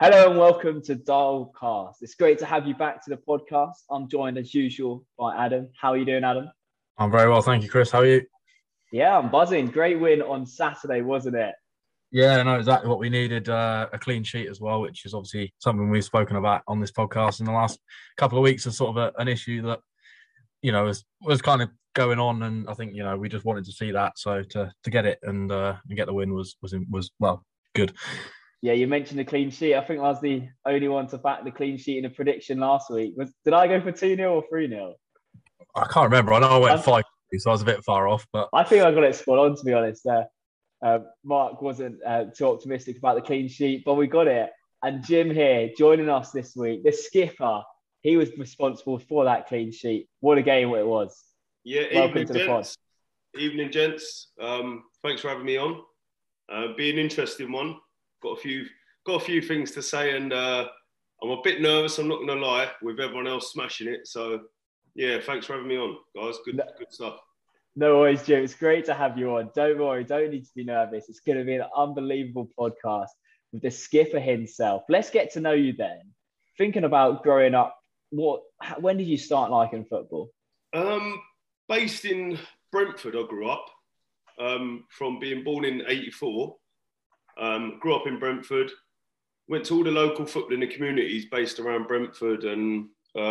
Hello and welcome to Dialcast. It's great to have you back to the podcast. I'm joined as usual by Adam. How are you doing, Adam? I'm very well, thank you, Chris. How are you? Yeah, I'm buzzing. Great win on Saturday, wasn't it? Yeah, no, exactly what we needed. A clean sheet as well, which is obviously something we've spoken about on this podcast in the last couple of weeks as sort of an issue that, was kind of going on. And I think, we just wanted to see that. So to get it and get the win was good. Yeah, you mentioned the clean sheet. I think I was the only one to back the clean sheet in a prediction last week. Did I go for 2-0 or 3-0? I can't remember. I know I went 5, so I was a bit far off. But I think I got it spot on, to be honest. Mark wasn't too optimistic about the clean sheet, but we got it. And Jim here joining us this week, the skipper, he was responsible for that clean sheet. What a game it was. Yeah, welcome to the pod. Evening, gents. Thanks for having me on. Be an interesting one. Got a few things to say, and I'm a bit nervous. I'm not going to lie, with everyone else smashing it. So, yeah, thanks for having me on, guys. Good stuff. No worries, Jim. It's great to have you on. Don't worry. Don't need to be nervous. It's going to be an unbelievable podcast with the skipper himself. Let's get to know you then. Thinking about growing up, when did you start liking football? Based in Brentford, I grew up. From being born in '84. Grew up in Brentford, went to all the local footballing communities based around Brentford, and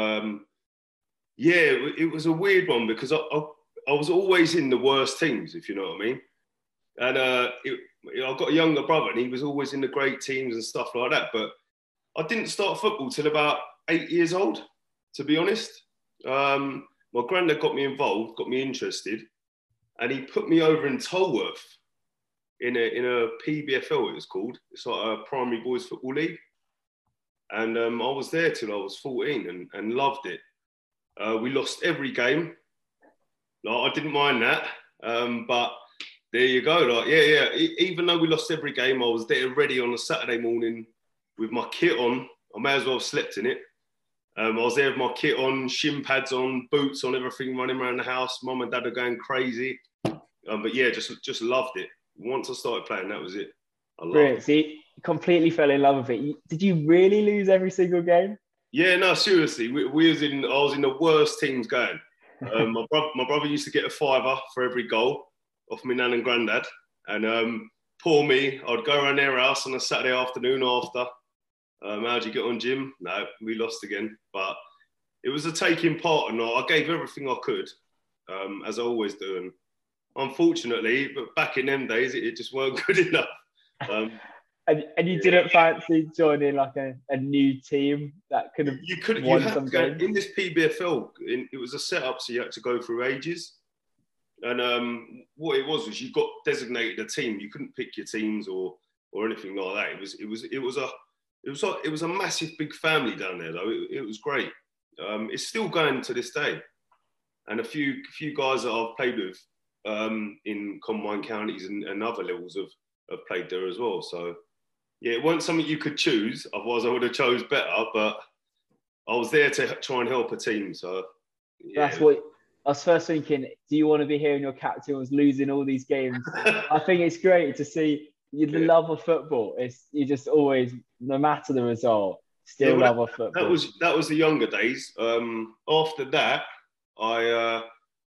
it was a weird one because I was always in the worst teams, if you know what I mean. And I've got a younger brother, and he was always in the great teams and stuff like that. But I didn't start football till about 8 years old, to be honest. My granddad got me involved, got me interested, and he put me over in Tolworth. In a PBFL, it was called. It's like a primary boys football league. And I was there till I was 14 and loved it. We lost every game. I didn't mind that. But there you go. Even though we lost every game, I was there ready on a Saturday morning with my kit on. I may as well have slept in it. I was there with my kit on, shin pads on, boots on, everything running around the house. Mum and dad are going crazy. But yeah, just loved it. Once I started playing, that was it. I loved it. See, completely fell in love with it. Did you really lose every single game? Yeah, no, seriously. I was in the worst teams going. My brother used to get a £5 for every goal off my nan and granddad. And poor me, I'd go around their house on a Saturday afternoon after. How'd you get on, Jim? No, we lost again. But it was a taking part, and I gave everything I could, as I always do. And unfortunately, but back in them days, it just weren't good enough. And you didn't fancy joining like a new team that could have won some games? In this PBFL, it was a setup, so you had to go through ages. And what it was you got designated a team. You couldn't pick your teams or anything like that. It was a massive big family down there though. It was great. It's still going to this day. And a few guys that I've played with in combined counties and other levels have played there as well. So yeah, it wasn't something you could choose. Otherwise, I would have chose better. But I was there to try and help a team. So yeah. That's what I was first thinking. Do you want to be hearing your captain was losing all these games? I think it's great to see the love of football. You just always, no matter the result, still love of football. That was the younger days. After that, I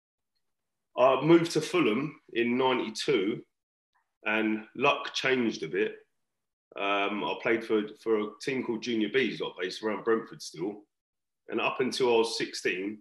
moved to Fulham in '92, and luck changed a bit. I played for a team called Junior Bees, based around Brentford still. And up until I was 16,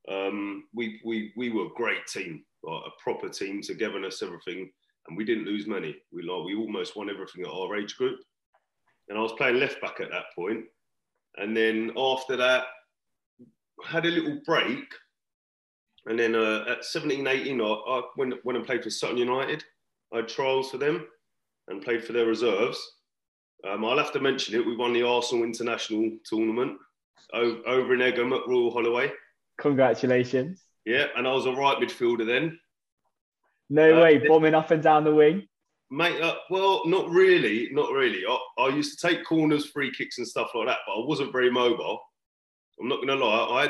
we were a great team, like a proper team, togetherness, everything. And we didn't lose many. We almost won everything at our age group. And I was playing left back at that point. And then after that, I had a little break. And then at 17, 18, I went and played for Sutton United. I had trials for them and played for their reserves. I'll have to mention it. We won the Arsenal International Tournament over in Egham at Royal Holloway. Congratulations. Yeah, and I was a right midfielder then. No way, bombing up and down the wing? Mate, well, not really. I used to take corners, free kicks and stuff like that, but I wasn't very mobile. I'm not going to lie.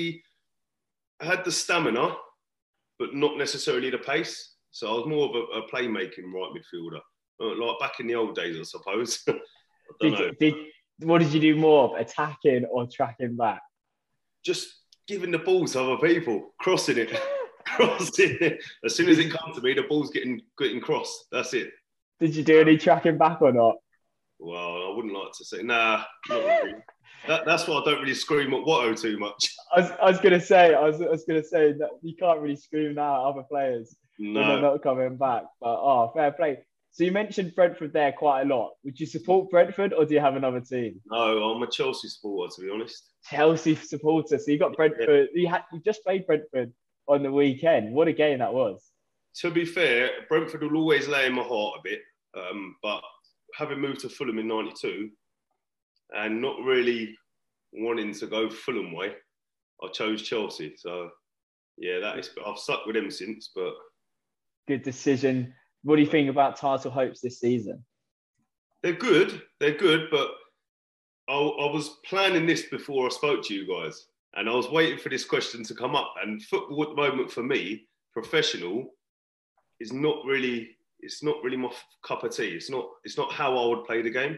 I had the stamina, but not necessarily the pace. So I was more of a playmaking right midfielder. Like back in the old days, I suppose. I don't know. What did you do more of, attacking or tracking back? Just giving the ball to other people, crossing it. Crossing it. As soon as it comes to me, the ball's getting crossed. That's it. Did you do any tracking back or not? Well, I wouldn't like to say. Nah, not really. That's why I don't really scream at Watto too much. I was gonna say that you can't really scream now at other players when they're not coming back. But fair play. So you mentioned Brentford there quite a lot. Would you support Brentford or do you have another team? No, I'm a Chelsea supporter, to be honest. Chelsea supporter. So you got Brentford. Yeah. You just played Brentford on the weekend. What a game that was. To be fair, Brentford will always lay in my heart a bit. But having moved to Fulham in '92 and not really wanting to go Fulham way, I chose Chelsea. So yeah, I've stuck with them since. But good decision. What do you think about title hopes this season? They're good, but I was planning this before I spoke to you guys, and I was waiting for this question to come up. And football at the moment for me, professional, is not really. It's not really my cup of tea. It's not how I would play the game.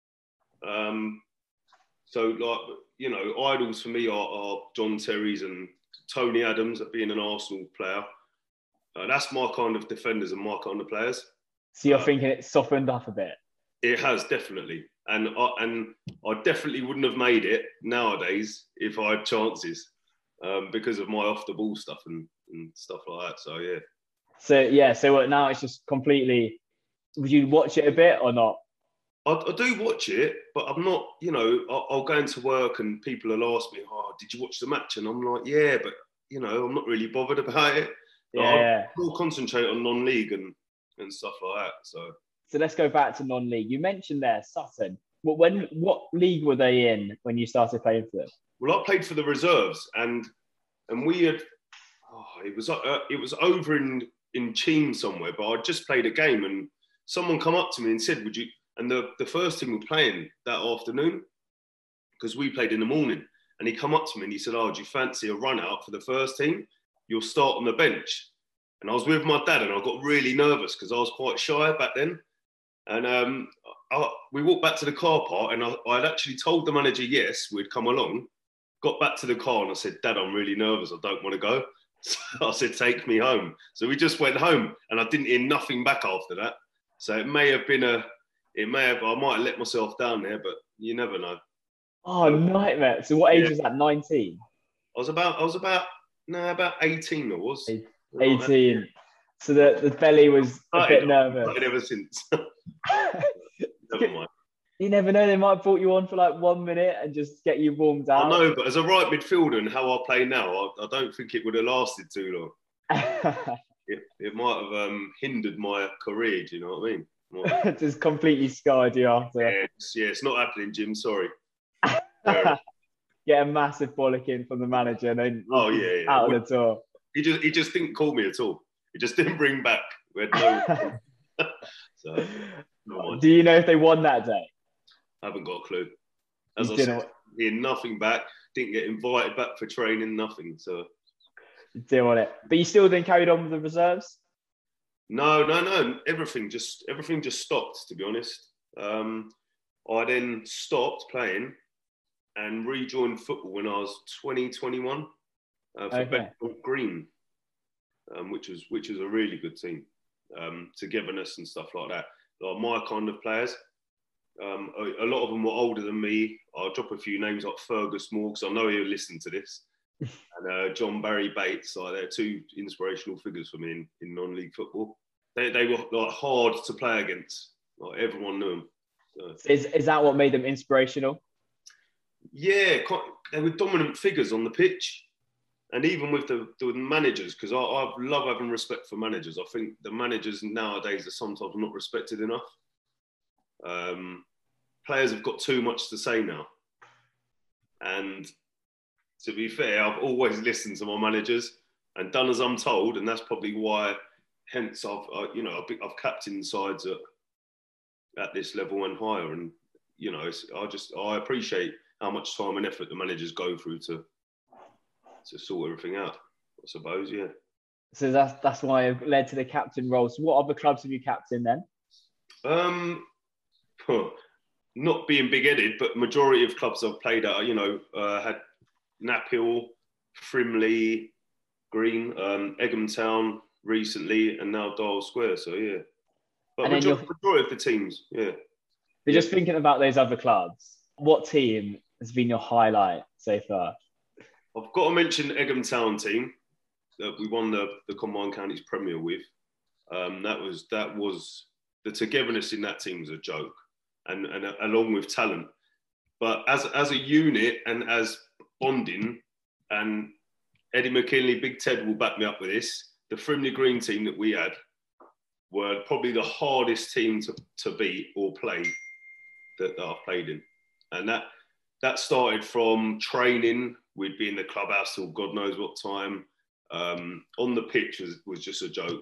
So like, you know, idols for me are John Terry's and Tony Adams at being an Arsenal player. That's my kind of defenders and my kind of players. So you're thinking it's softened up a bit? It has, definitely. And I definitely wouldn't have made it nowadays if I had chances because of my off-the-ball stuff and stuff like that. So, yeah. So now it's just completely... Would you watch it a bit or not? I do watch it, but I'm not, you know, I'll go into work and people will ask me, oh, did you watch the match? And I'm like, yeah, but, you know, I'm not really bothered about it. Yeah. I'll concentrate on non-league and stuff like that. So let's go back to non-league. You mentioned there Sutton. What league were they in when you started playing for them? Well, I played for the reserves, and we had it was over in Cheam somewhere, but I just played a game, and someone come up to me and said, "Would you?" And the first team were playing that afternoon because we played in the morning, and he come up to me and he said, "Oh, do you fancy a run out for the first team? You'll start on the bench." And I was with my dad, and I got really nervous because I was quite shy back then. And we walked back to the car park, and I had actually told the manager yes, we'd come along. Got back to the car, and I said, "Dad, I'm really nervous. I don't want to go." So I said, "Take me home." So we just went home, and I didn't hear nothing back after that. So I might have let myself down there, but you never know. Oh, nightmare! So what age was that? 19. I was about 18. I was 18. So the belly was a bit nervous. I've ever since. Never mind. You never know, they might have brought you on for like 1 minute and just get you warmed down. I know, but as a right midfielder and how I play now, I don't think it would have lasted too long. It might have hindered my career, do you know what I mean? Just completely scarred you after. Yeah, it's not happening, Jim, sorry. Get a massive bollocking from the manager and then out of the door. He just didn't call me at all. He just didn't bring back. We had no... So, do you know if they won that day? I haven't got a clue. As I said, hearing nothing back, didn't get invited back for training, nothing. So didn't want it. But you still then carried on with the reserves? No. Everything just stopped, to be honest. I then stopped playing and rejoined football when I was 21 for Bedford Green, which was a really good team. Togetherness and stuff like that. Like my kind of players. A lot of them were older than me. I'll drop a few names like Fergus Moore, because I know he'll listen to this. And John Barry Bates. Like, they're two inspirational figures for me in non-league football. They were like hard to play against. Like, everyone knew them. So. Is that what made them inspirational? Yeah, they were dominant figures on the pitch. And even with the managers, because I love having respect for managers. I think the managers nowadays are sometimes not respected enough. Players have got too much to say now. And to be fair, I've always listened to my managers and done as I'm told. And that's probably why, hence, I've captained sides at this level and higher. And, you know, I appreciate how much time and effort the managers go through to sort everything out, I suppose, yeah. So that's why I've led to the captain role. So what other clubs have you captained then? not being big-headed, but majority of clubs I've played at, had Knaphill, Frimley, Green, Egham Town recently, and now Dial Square. So yeah, but majority of the teams, yeah. But just thinking about those other clubs, what team has been your highlight so far? I've got to mention Egham Town team that we won the Combined Counties Premier with. That was the togetherness in that team was a joke, and along with talent, but as a unit and as bonding, and Eddie McKinley, Big Ted will back me up with this. The Frimley Green team that we had were probably the hardest team to beat or play that I've played in, and that started from training. We'd be in the clubhouse till God knows what time. On the pitch was just a joke.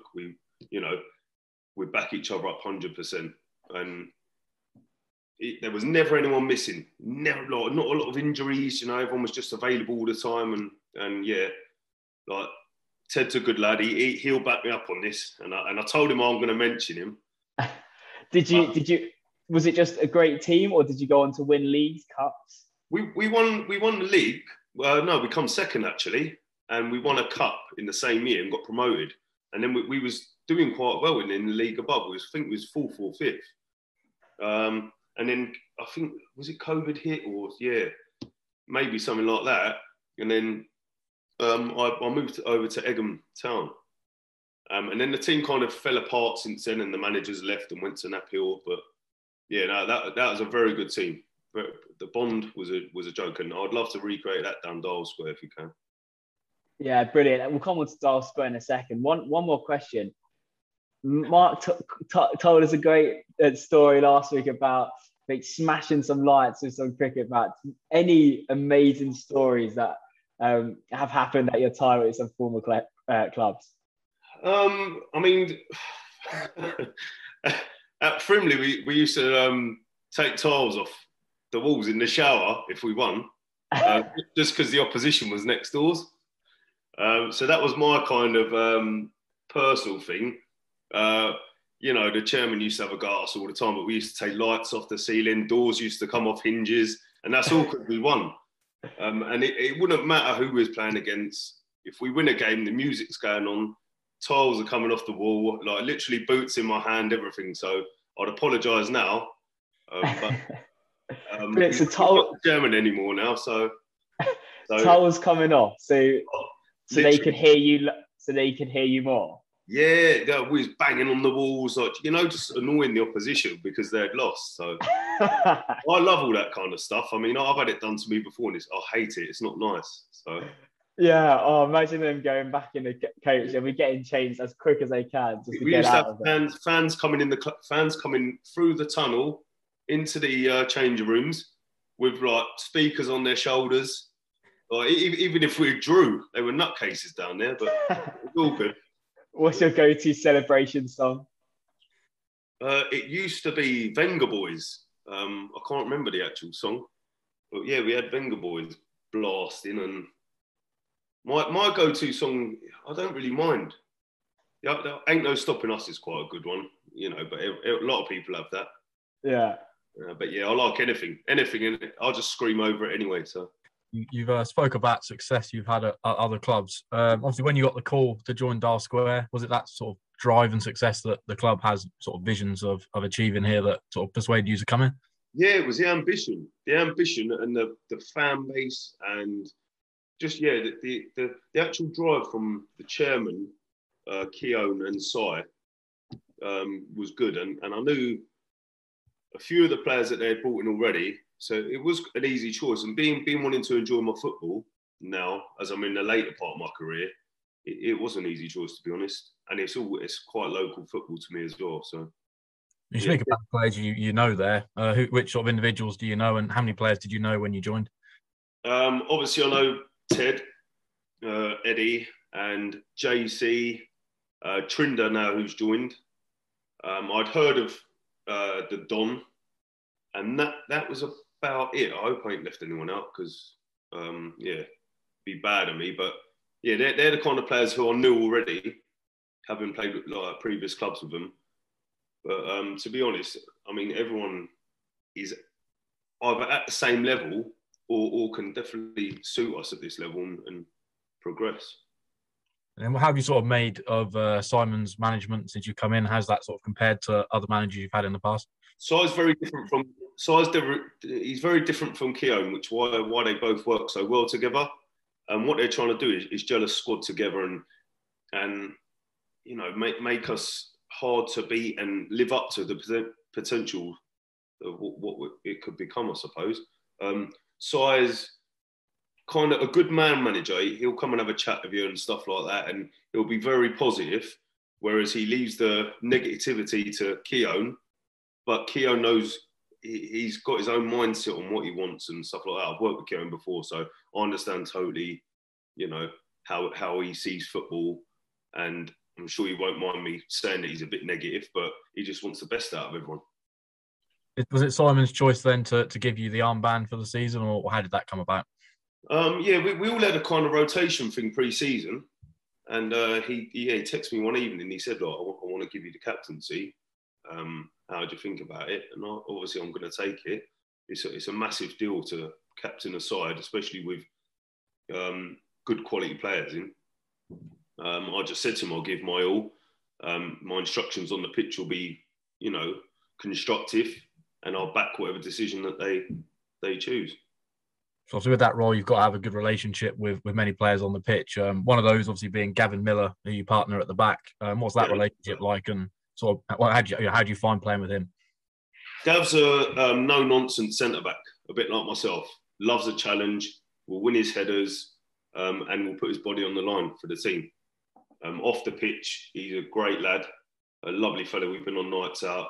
We'd back each other up 100%, and there was never anyone missing. Not a lot of injuries. Everyone was just available all the time, and yeah, like Ted's a good lad. He'll back me up on this, and I told him I'm going to mention him. Did you? Was it just a great team, or did you go on to win leagues, cups? We won the league. No, we come second actually, and we won a cup in the same year and got promoted. And then we was doing quite well in the league above. I think it was fourth or fifth. And then I think, was it COVID hit, or yeah, maybe something like that. And then I moved over to Egham Town. And then the team kind of fell apart since then, and the managers left and went to Knaphill. But yeah, no, that was a very good team. But the bond was a joke, and I'd love to recreate that down Dial Square if you can. Yeah, brilliant. We'll come on to Dial Square in a second. One more question. Mark told us a great story last week about smashing some lights with some cricket bats. Any amazing stories that have happened at your time with some former clubs? I mean, at Frimley, we used to take tiles off the walls in the shower if we won, just because the opposition was next doors. So that was my kind of personal thing. The chairman used to have a go at us all the time, but we used to take lights off the ceiling, doors used to come off hinges, and that's all because we won. And it wouldn't matter who we was playing against. If we win a game, the music's going on, tiles are coming off the wall, like literally boots in my hand, everything. So I'd apologise now. But it's a not German anymore now, so tiles coming off, so they could hear you. So they could hear you more. Yeah, we was banging on the walls, like just annoying the opposition because they'd lost. So I love all that kind of stuff. I mean, I've had it done to me before, and I hate it. It's not nice. So yeah. Oh, imagine them going back in the coach and we're getting changed as quick as they can just to get out of it. Fans coming through the tunnel into the changing rooms with like speakers on their shoulders. Like, even if we drew, they were nutcases down there, but it's all good. What's your go-to celebration song? It used to be Venga Boys. I can't remember the actual song, but yeah, we had Venga Boys blasting, and my go-to song, I don't really mind. Ain't No Stopping Us is quite a good one, but a lot of people have that. Yeah. But yeah, I like anything in it. I'll just scream over it anyway. So you've spoke about success you've had at other clubs. Obviously, when you got the call to join Dial Square, was it that sort of drive and success that the club has sort of visions of achieving here that sort of persuaded you to come in? Yeah, it was the ambition and the fan base, and just the actual drive from the chairman, Keown and Si, was good, and I knew a few of the players that they had brought in already, so it was an easy choice. And being wanting to enjoy my football now, as I'm in the later part of my career, it was an easy choice, to be honest. And it's quite local football to me as well. So you speak about the players you know there. Which sort of individuals do you know, and how many players did you know when you joined? Obviously, I know Ted, Eddie, and JC, Trinder now, who's joined. I'd heard of the Don, and that was about it. I hope I ain't left anyone out because, be bad of me. But yeah, they're the kind of players who I knew already, having played with like previous clubs with them. But to be honest, I mean, everyone is either at the same level or can definitely suit us at this level and progress. And how have you sort of made of Simon's management since you come in? How's that sort of compared to other managers you've had in the past? He's very different from Keown, which why they both work so well together. And what they're trying to do is gel a squad together and make us hard to beat and live up to the potential of what it could become, I suppose. Si's kind of a good man manager. He'll come and have a chat with you and stuff like that, and he'll be very positive, whereas he leaves the negativity to Keown. But Keown knows he's got his own mindset on what he wants and stuff like that. I've worked with Keown before, so I understand totally, how he sees football, and I'm sure he won't mind me saying that he's a bit negative, but he just wants the best out of everyone. Was it Simon's choice then to give you the armband for the season, or how did that come about? We all had a kind of rotation thing pre-season, and he texted me one evening and he said, "Look, I want to give you the captaincy. How do you think about it?" And obviously I'm going to take it. It's a massive deal to captain a side, especially with good quality players in. I just said to him, I'll give my all. My instructions on the pitch will be, constructive, and I'll back whatever decision that they choose. So with that role, you've got to have a good relationship with many players on the pitch. One of those obviously being Gavin Miller, who you partner at the back. What's that relationship like, and sort of how do you find playing with him? Gav's a no-nonsense centre-back, a bit like myself. Loves a challenge, will win his headers, and will put his body on the line for the team. Off the pitch, he's a great lad, a lovely fellow. We've been on nights out.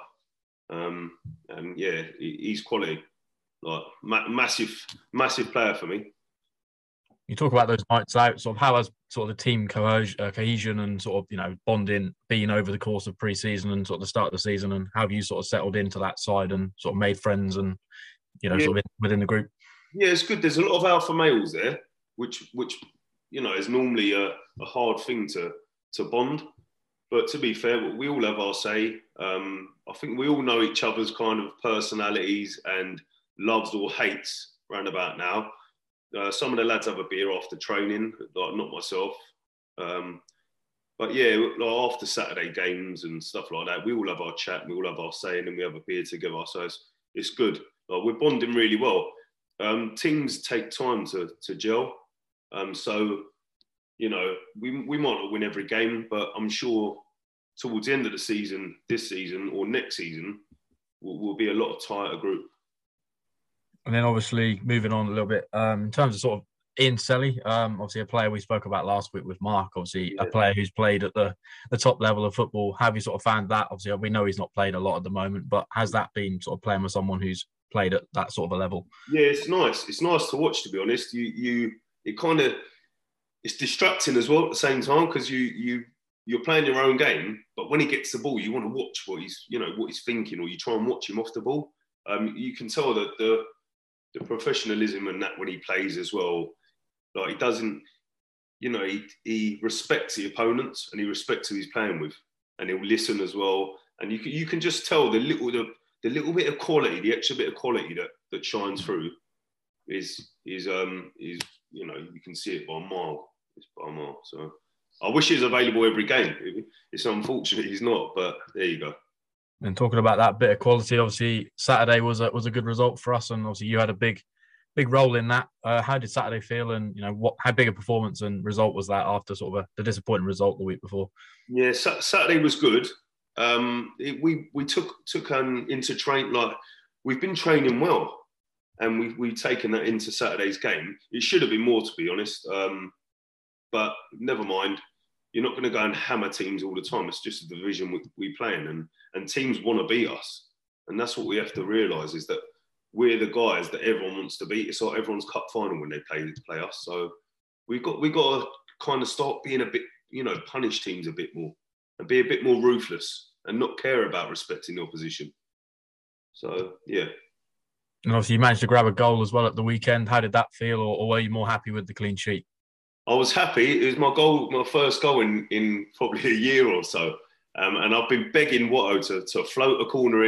And yeah, he's quality. Like massive player for me. You talk about those nights out. Sort of how has sort of the team cohesion and sort of bonding been over the course of pre-season and sort of the start of the season, and how have you sort of settled into that side and sort of made friends and sort of within the group? Yeah, it's good. There's a lot of alpha males there, which is normally a hard thing to bond. But to be fair, we all have our say. I think we all know each other's kind of personalities and loves or hates round about now. Some of the lads have a beer after training, like not myself. But yeah, like after Saturday games and stuff like that, we all have our chat, we all have our saying, and we have a beer together. So it's good. Like, we're bonding really well. Teams take time to gel. So, we might not win every game, but I'm sure towards the end of the season, this season or next season, we'll be a lot of tighter group. And then obviously moving on a little bit, in terms of sort of Ian Selly, obviously a player we spoke about last week with Mark, obviously a player who's played at the top level of football. How have you sort of found that? Obviously, we know he's not played a lot at the moment, but has that been sort of playing with someone who's played at that sort of a level? Yeah, it's nice. It's nice to watch, to be honest. It's distracting as well at the same time, because you're playing your own game, but when he gets the ball, you want to watch what he's thinking, or you try and watch him off the ball. You can tell that the professionalism and that when he plays as well, like he doesn't, he respects the opponents and he respects who he's playing with, and he'll listen as well. And you can just tell the little bit of quality, the extra bit of quality that shines through is you can see it by a mile. It's by a mile. So I wish he was available every game. It's unfortunate he's not, but there you go. And talking about that bit of quality, obviously Saturday was a good result for us, and obviously you had a big role in that. How did Saturday feel, and how big a performance and result was that after sort of the disappointing result the week before? Yeah, Saturday was good. We took into train, like we've been training well, and we've taken that into Saturday's game. It should have been more, to be honest, but never mind. You're not going to go and hammer teams all the time. It's just a division we play in, and teams want to beat us. And that's what we have to realise, is that we're the guys that everyone wants to beat. It's like everyone's cup final when they play us. So we got to kind of start being a bit, punish teams a bit more and be a bit more ruthless and not care about respecting the opposition. So, yeah. And obviously you managed to grab a goal as well at the weekend. How did that feel, or were you more happy with the clean sheet? I was happy. It was my first goal in probably a year or so. And I've been begging Watto to float a corner in.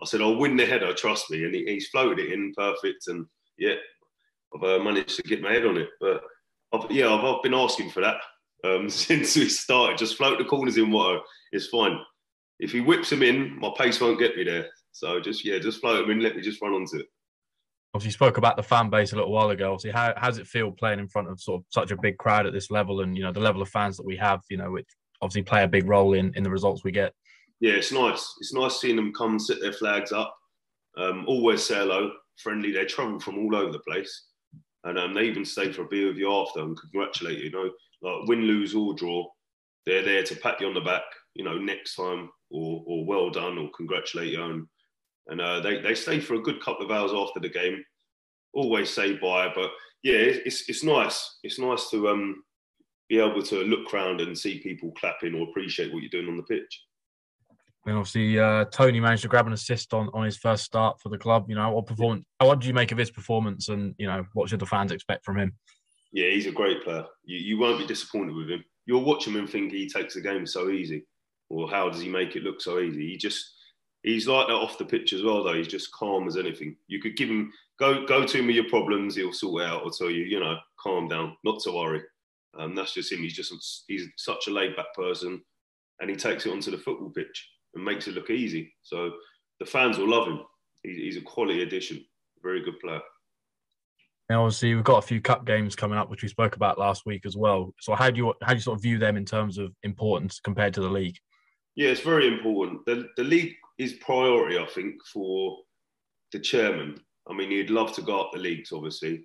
I said, I'll win the header, trust me. And he's floated it in perfect. And yeah, I've managed to get my head on it. But I've been asking for that since we started. Just float the corners in water. It's fine. If he whips them in, my pace won't get me there. So just float them in. Let me just run onto it. Obviously, you spoke about the fan base a little while ago. Obviously, how does it feel playing in front of sort of such a big crowd at this level, and the level of fans that we have, which obviously play a big role in the results we get? Yeah, it's nice. It's nice seeing them come sit their flags up. Always say hello, friendly. They travel from all over the place, and they even stay for a beer with you after and congratulate you. Like win, lose or draw, they're there to pat you on the back. Next time or well done or congratulate you. And they stay for a good couple of hours after the game. Always say bye, but yeah, it's nice. It's nice to be able to look around and see people clapping or appreciate what you're doing on the pitch. And obviously, Tony managed to grab an assist on his first start for the club. What did you make of his performance, and what should the fans expect from him? Yeah, he's a great player. You won't be disappointed with him. You'll watch him and think he takes the game so easy, or how does he make it look so easy? He's like that off the pitch as well, though. He's just calm as anything. You could give him, go to him with your problems, he'll sort it out or tell you, calm down, not to worry. That's just him. He's such a laid-back person, and he takes it onto the football pitch and makes it look easy. So the fans will love him. He's a quality addition, very good player. And obviously, we've got a few cup games coming up, which we spoke about last week as well. So how do you sort of view them in terms of importance compared to the league? Yeah, it's very important. The league is priority, I think, for the chairman. I mean, he'd love to go up the leagues, obviously.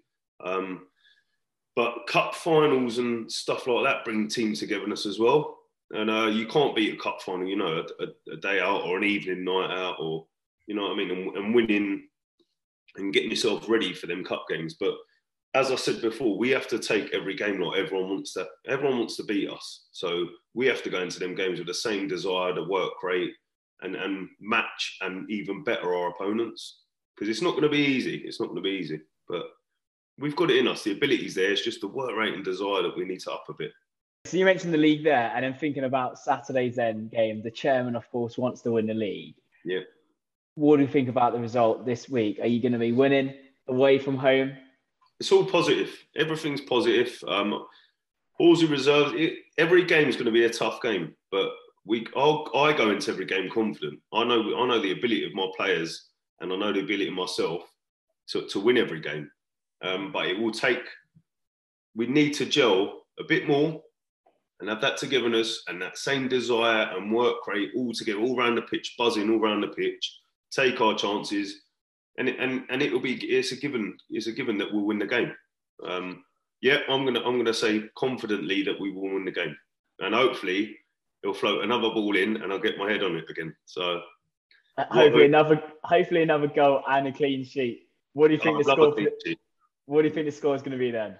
But cup finals and stuff like that bring team togetherness as well. And you can't beat a cup final, a day out or an evening night out, or, what I mean, and winning and getting yourself ready for them cup games. But as I said before, we have to take every game like everyone wants to beat us. So we have to go into them games with the same desire to work rate and match and even better our opponents. Because it's not going to be easy. It's not going to be easy. But we've got it in us. The ability's there. It's just the work rate and desire that we need to up a bit. So you mentioned the league there, and then thinking about Saturday's end game, the chairman, of course, wants to win the league. Yeah. What do you think about the result this week? Are you going to be winning away from home? It's all positive. Everything's positive. Halsey reserves. Every game is going to be a tough game, but I go into every game confident. I know the ability of my players, and I know the ability of myself to win every game. But it will take. We need to gel a bit more and have that togetherness and that same desire and work rate all together, all around the pitch, buzzing all around the pitch. Take our chances. And it's a given that we'll win the game. I'm gonna say confidently that we will win the game, and hopefully he'll float another ball in, and I'll get my head on it again. So hopefully another goal and a clean sheet. What do you think the score? What do you think the score is going to be then?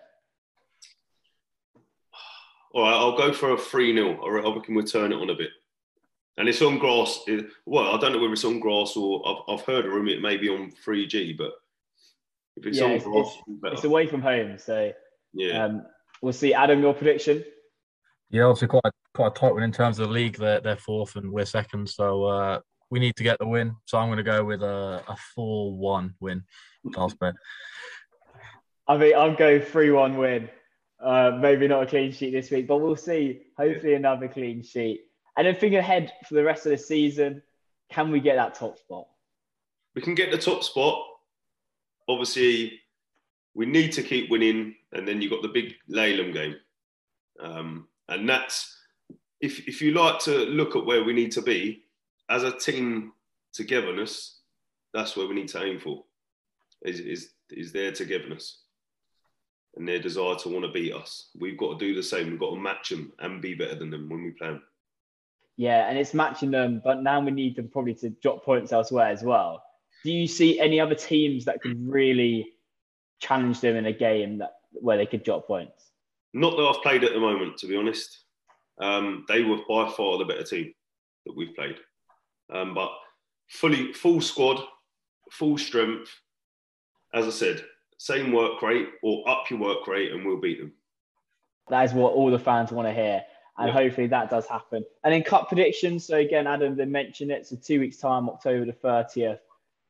All right, I'll go for a 3-0. I reckon we'll turn it on a bit. And it's on grass. Well, I don't know whether it's on grass or I've heard a rumour it may be on 3G, but if it's on grass, it's away from home. So yeah, we'll see. Adam, your prediction? Yeah, obviously quite a tight one in terms of the league. They're fourth and we're second, so we need to get the win. So I'm going to go with a 4-1 win. Last bet. I mean, I'll go 3-1 win. Maybe not a clean sheet this week, but we'll see. Hopefully another clean sheet. And then thinking ahead for the rest of the season, can we get that top spot? We can get the top spot. Obviously, we need to keep winning. And then you've got the big Laleham game. And that's, if you like to look at where we need to be, as a team togetherness, that's where we need to aim for, is their togetherness and their desire to want to beat us. We've got to do the same. We've got to match them and be better than them when we play them. Yeah, and it's matching them, but now we need them probably to drop points elsewhere as well. Do you see any other teams that could really challenge them in a game where they could drop points? Not that I've played at the moment, to be honest. They were by far the better team that we've played. But full squad, full strength. As I said, same work rate or up your work rate and we'll beat them. That is what all the fans want to hear. And hopefully that does happen. And then cup predictions. So again, Adam did mention it. So 2 weeks' time, October the 30th.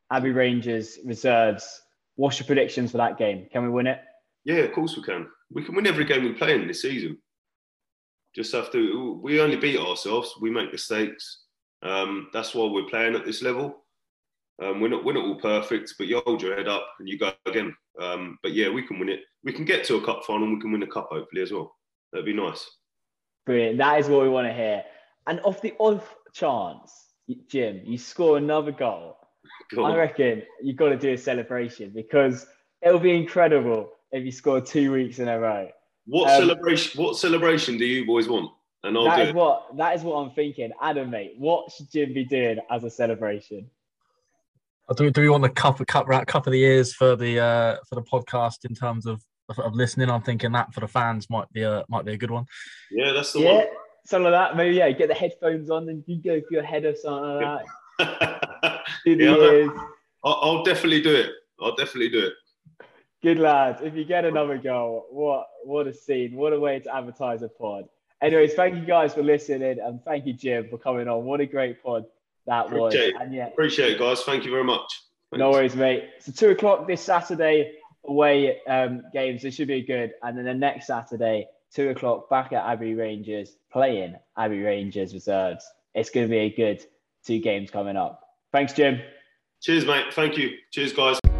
Abbey Rangers reserves. What's your predictions for that game? Can we win it? Yeah, of course we can. We can win every game we play in this season. Just have to. We only beat ourselves. We make mistakes. That's why we're playing at this level. We're not all perfect, but you hold your head up and you go again. But yeah, we can win it. We can get to a cup final and we can win a cup hopefully as well. That'd be nice. Brilliant. That is what we want to hear. And off the off chance, Jim, you score another goal, I reckon you've got to do a celebration because it'll be incredible if you score 2 weeks in a row. What celebration do you boys want? And that is what I'm thinking. Adam, mate, what should Jim be doing as a celebration? Do we want the cup of the years for the podcast in terms of listening? I'm thinking that for the fans might be a good one. Yeah, that's the one. Something like that. Maybe get the headphones on and you go for your head or something like that. I'll definitely do it. Good lads. If you get another goal, what a scene! What a way to advertise a pod. Anyways, thank you guys for listening and thank you, Jim, for coming on. What a great pod that was. Appreciate it, guys. Thank you very much. Thanks. No worries, mate. So 2:00 this Saturday away games. It should be good. And then the next Saturday, 2:00 back at Abbey Rangers, playing Abbey Rangers reserves. It's going to be a good 2 games coming up. Thanks, Jim. Cheers, mate. Thank you. Cheers, guys.